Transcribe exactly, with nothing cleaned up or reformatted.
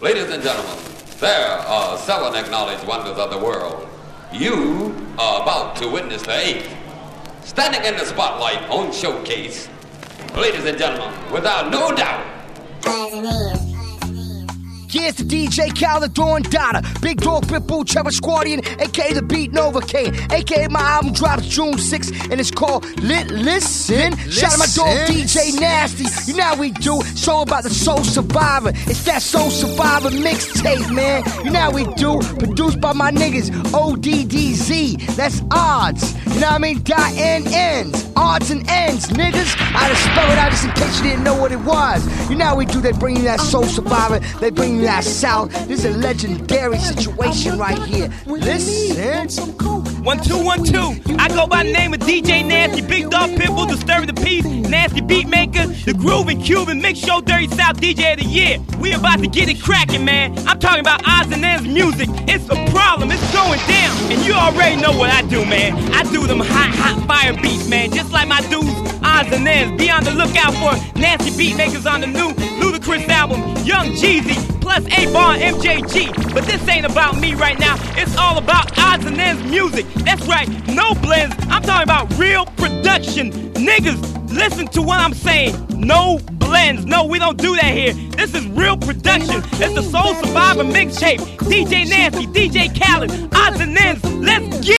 Ladies and gentlemen, there are seven acknowledged wonders of the world. You are about to witness the eighth. Standing in the spotlight on Showcase, ladies and gentlemen, without no doubt, yeah, it's the D J Khaled, Dawn Dada, Big Dog, Pitbull, Trevor Squadian, aka the Beat Nova King, aka my album drops June sixth, and it's called Lit Listen. Listen. Shout out my dog D J Nasty. You know how we do. It's all about the Soul Survivor. It's that Soul Survivor mixtape, man. You know how we do. Produced by my niggas O D D Z. That's odds. You know what I mean? Dot and ends. Odds and ends, niggas. I just spell it out just in case you didn't know what it was. You know how we do. They bring you that Soul Survivor. They bring you that South. This is a legendary situation right here. Listen. One, two, one, two. I go by the name of D J Nasty, Big Dog Pitbull, Disturbing the Peace, Nasty Beatmaker, the Groovin' Cuban, Mix Show Dirty South D J of the Year. We about to get it cracking, man. I'm talking about odds and ends music. It's a problem. It's going down. And you already know what I do, man. I do them hot, hot fire beats, man. Just like my dudes, odds and ends. Be on the lookout for Nasty Beatmakers on the new Ludacris album, Young Jeezy, plus A-Bar M J G. But this ain't about me right now. It's all about odds and ends music. That's right, no blends. I'm talking about real production. Niggas, listen to what I'm saying. No blends. No, we don't do that here. This is real production. It's the Soul Survivor mixtape. D J Nasty, D J Khaled, odds and ends. Let's get